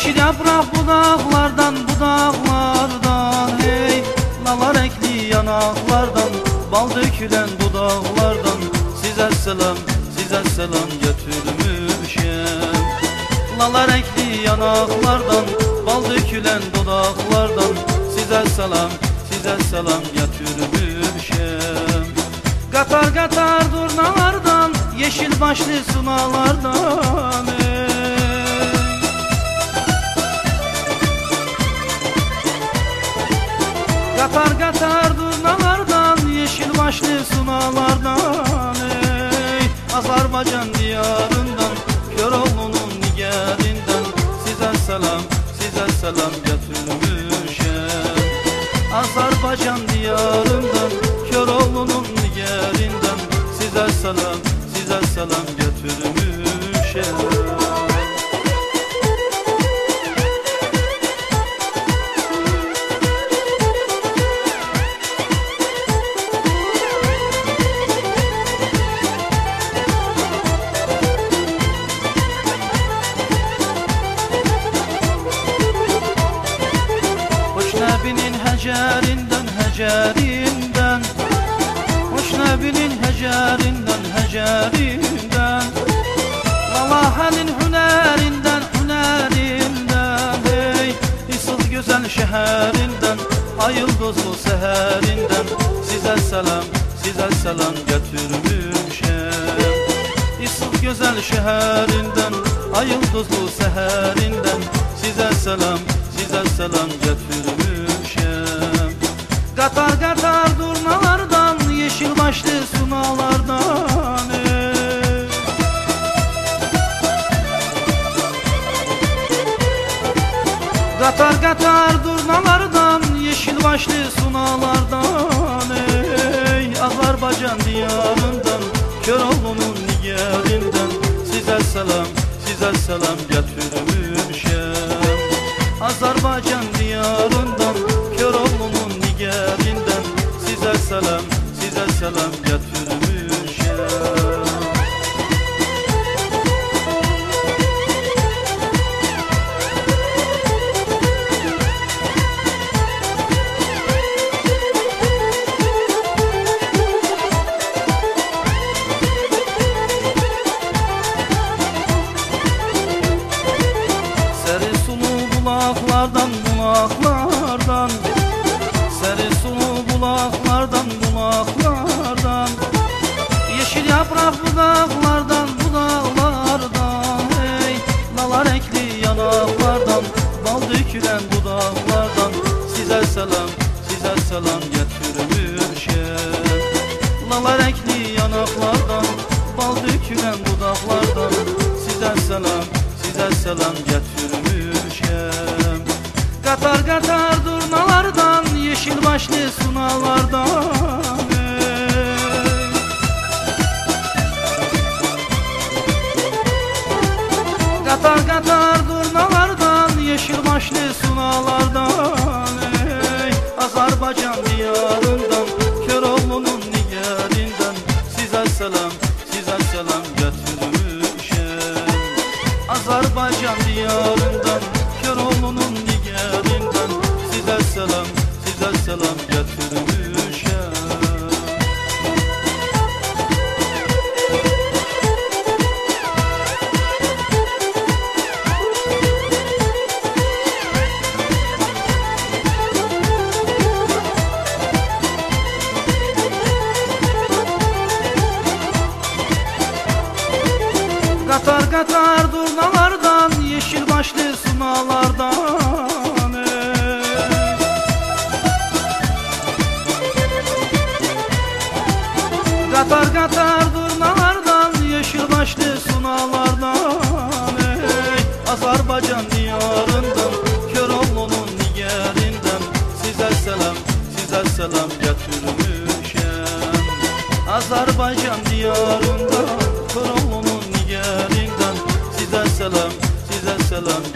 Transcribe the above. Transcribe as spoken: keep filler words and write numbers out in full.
Yeşil yaprak budaklardan, budaklardan, hey. Lalar ekli yanaklardan, bal dökülen dudaklardan. Size selam, size selam götürmüşem. Lalar ekli yanaklardan, bal dökülen dudaklardan. Size selam, size selam götürmüşem. Katar katar durnalardan, yeşil başlı sunalardan, hey. Katar katar durnalardan, yeşil başlı sunalardan, ey. Azerbaycan diyarından, Köroğlu'nun nigerinden. Size selam, size selam götürmüşem. Azerbaycan diyarından, Köroğlu'nun nigerinden. Size selam, size selam götürmüşem. Nebinin hecerinden, hecerinden. Hoş nebinin hecerinden, hecerinden. Lalahenin hünerinden, hünerinden, hey. İsıl güzel şehrinden, ay yıldızlı seherinden. Size selam, size selam götürmüşem. İsıl güzel şehrinden, ay yıldızlı seherinden. Size selam, size selam götürmüşem. Katar katar durnalardan, yeşil başlı sunalardan, ey. Katar katar durnalardan, yeşil başlı sunalardan, ey. Azerbaycan diyarından, Köroğlu'nun nigerinden. Size selam, size selam götürmüşem. Azerbaycan diyarından, Köroğlu'nun nigerinden. Size selam, size selam götürmüşem. Seri sulu bulaklardan, bulaklardan. Seri sulu bulaklardan, bulaklardan. Yeşil yaprak budaklardan, budaklardan, hey. Lalar ekli yanaklardan, bal dökülen dudaklardan. Size selam, size selam götürmüşem. Lalar ekli yanaklardan, bal dökülen dudaklardan. Size selam, size selam götürmüşem. Katar katar durnalardan, yeşil başlı sunalardan, ey. Katar katar durnalardan, yeşil başlı sunalardan, ey. Azerbaycan diyarından, Köroğlu'nun nigerinden. Size selam, size selam götürmüşem. Azerbaycan diyarından, Köroğlu'nun nigerinden. Size selam, size selam götürmüşem. Katar katar durnalardan, yeşil başlı sunalardan, ey. Katar katar durnalardan, yeşil başlı sunalardan, ey. Azerbaycan diyarından, Köroğlu'nun nigerinden. Size selam, size selam götürmüşem. Azerbaycan diyarından, Köroğlu'nun nigerinden. Size selam, size selam